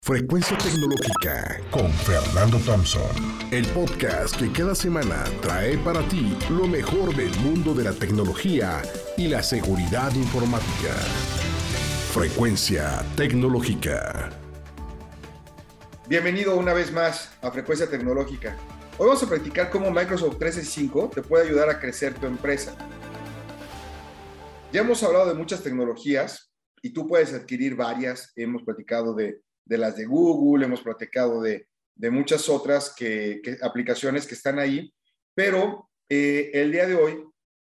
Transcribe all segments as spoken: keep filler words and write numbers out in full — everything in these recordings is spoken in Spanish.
Frecuencia Tecnológica con Fernando Thompson, el podcast que cada semana trae para ti lo mejor del mundo de la tecnología y la seguridad informática. Frecuencia Tecnológica. Bienvenido una vez más a Frecuencia Tecnológica. Hoy vamos a practicar cómo Microsoft trescientos sesenta y cinco te puede ayudar a crecer tu empresa. Ya hemos hablado de muchas tecnologías y tú puedes adquirir varias. Hemos platicado de de las de Google, hemos platicado de, de muchas otras que, que, aplicaciones que están ahí, pero eh, el día de hoy,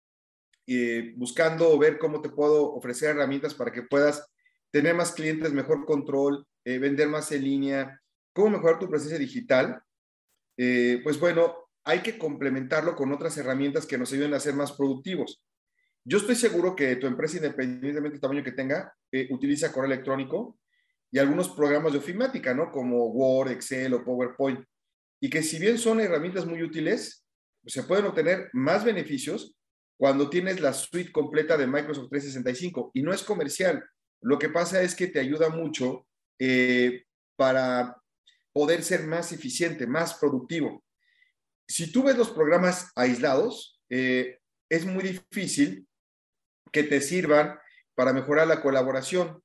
eh, buscando ver cómo te puedo ofrecer herramientas para que puedas tener más clientes, mejor control, eh, vender más en línea, cómo mejorar tu presencia digital, eh, pues bueno, hay que complementarlo con otras herramientas que nos ayuden a ser más productivos. Yo estoy seguro que tu empresa, independientemente del tamaño que tenga, eh, utiliza correo electrónico y algunos programas de ofimática, ¿no? Como Word, Excel o PowerPoint. Y que si bien son herramientas muy útiles, pues se pueden obtener más beneficios cuando tienes la suite completa de Microsoft trescientos sesenta y cinco. Y no es comercial. Lo que pasa es que te ayuda mucho eh, para poder ser más eficiente, más productivo. Si tú ves los programas aislados, eh, es muy difícil que te sirvan para mejorar la colaboración.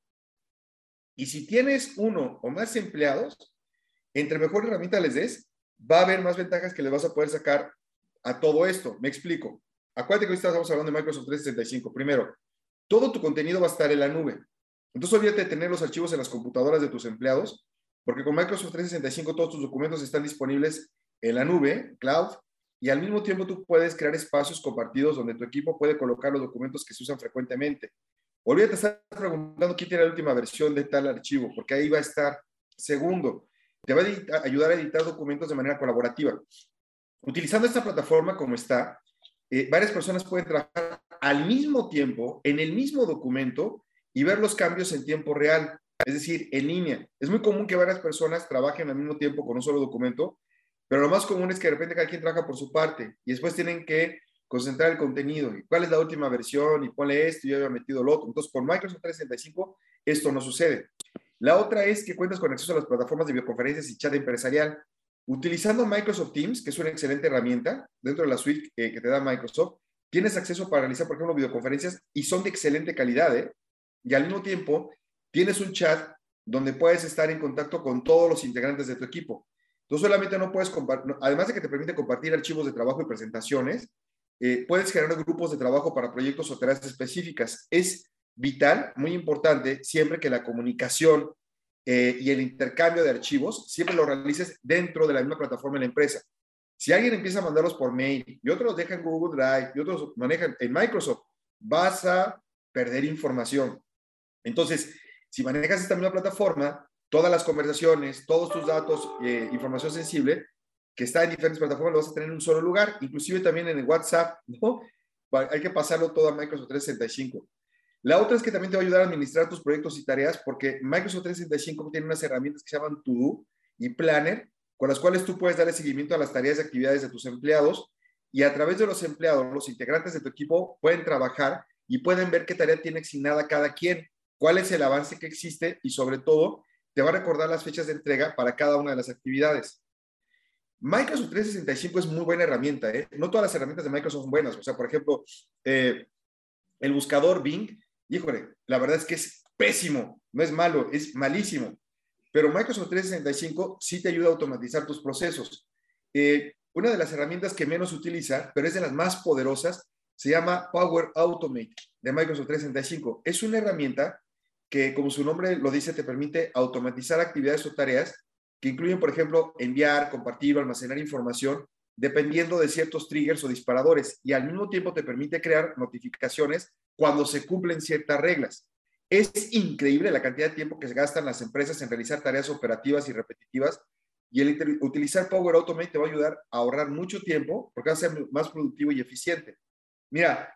Y si tienes uno o más empleados, entre mejor herramienta les des, va a haber más ventajas que les vas a poder sacar a todo esto. Me explico. Acuérdate que hoy estamos hablando de Microsoft trescientos sesenta y cinco. Primero, todo tu contenido va a estar en la nube. Entonces, olvídate de tener los archivos en las computadoras de tus empleados, porque con Microsoft trescientos sesenta y cinco todos tus documentos están disponibles en la nube, cloud, y al mismo tiempo tú puedes crear espacios compartidos donde tu equipo puede colocar los documentos que se usan frecuentemente. Olvídate de estar preguntando quién tiene la última versión de tal archivo, porque ahí va a estar. Segundo, te va a editar, ayudar a editar documentos de manera colaborativa. Utilizando esta plataforma como está, eh, varias personas pueden trabajar al mismo tiempo, en el mismo documento, y ver los cambios en tiempo real, es decir, en línea. Es muy común que varias personas trabajen al mismo tiempo con un solo documento, pero lo más común es que de repente cada quien trabaja por su parte, y después tienen que concentrar el contenido, y cuál es la última versión, y ponle esto, y yo había metido lo otro. Entonces, con Microsoft trescientos sesenta y cinco, esto no sucede. La otra es que cuentas con acceso a las plataformas de videoconferencias y chat empresarial. Utilizando Microsoft Teams, que es una excelente herramienta dentro de la suite eh, que te da Microsoft, tienes acceso para realizar, por ejemplo, videoconferencias, y son de excelente calidad, ¿eh? Y al mismo tiempo, tienes un chat donde puedes estar en contacto con todos los integrantes de tu equipo. Tú solamente no puedes compartir, además de que te permite compartir archivos de trabajo y presentaciones, Eh, puedes generar grupos de trabajo para proyectos o tareas específicas. Es vital, muy importante, siempre que la comunicación eh, y el intercambio de archivos siempre lo realices dentro de la misma plataforma de la empresa. Si alguien empieza a mandarlos por mail y otros los deja en Google Drive y otros manejan en Microsoft, vas a perder información. Entonces, si manejas esta misma plataforma, todas las conversaciones, todos tus datos, eh, información sensible, que está en diferentes plataformas, lo vas a tener en un solo lugar, inclusive también en el WhatsApp, ¿no? Hay que pasarlo todo a Microsoft trescientos sesenta y cinco. La otra es que también te va a ayudar a administrar tus proyectos y tareas, porque Microsoft trescientos sesenta y cinco tiene unas herramientas que se llaman To-Do y Planner, con las cuales tú puedes darle seguimiento a las tareas y actividades de tus empleados, y a través de los empleados, los integrantes de tu equipo pueden trabajar y pueden ver qué tarea tiene asignada cada quien, cuál es el avance que existe, y sobre todo, te va a recordar las fechas de entrega para cada una de las actividades. Microsoft trescientos sesenta y cinco es muy buena herramienta, ¿eh? No todas las herramientas de Microsoft son buenas. O sea, por ejemplo, eh, el buscador Bing, híjole, la verdad es que es pésimo, no es malo, es malísimo. Pero Microsoft trescientos sesenta y cinco sí te ayuda a automatizar tus procesos. Eh, una de las herramientas que menos se utiliza, pero es de las más poderosas, se llama Power Automate de Microsoft trescientos sesenta y cinco. Es una herramienta que, como su nombre lo dice, te permite automatizar actividades o tareas que incluyen, por ejemplo, enviar, compartir o almacenar información dependiendo de ciertos triggers o disparadores, y al mismo tiempo te permite crear notificaciones cuando se cumplen ciertas reglas. Es increíble la cantidad de tiempo que se gastan las empresas en realizar tareas operativas y repetitivas, y el utilizar Power Automate te va a ayudar a ahorrar mucho tiempo porque va a ser más productivo y eficiente. Mira,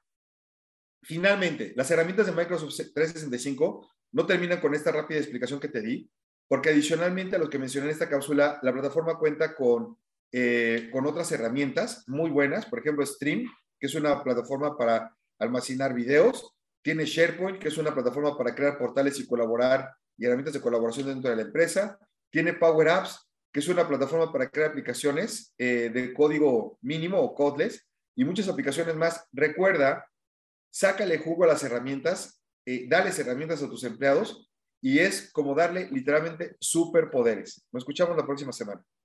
finalmente, las herramientas de Microsoft trescientos sesenta y cinco no terminan con esta rápida explicación que te di, porque adicionalmente a lo que mencioné en esta cápsula, la plataforma cuenta con, eh, con otras herramientas muy buenas. Por ejemplo, Stream, que es una plataforma para almacenar videos. Tiene SharePoint, que es una plataforma para crear portales y colaborar, y herramientas de colaboración dentro de la empresa. tiene Power Apps, que es una plataforma para crear aplicaciones eh, de código mínimo o codeless, y muchas aplicaciones más. Recuerda, sácale jugo a las herramientas, eh, dales herramientas a tus empleados, y es como darle literalmente superpoderes. Nos escuchamos la próxima semana.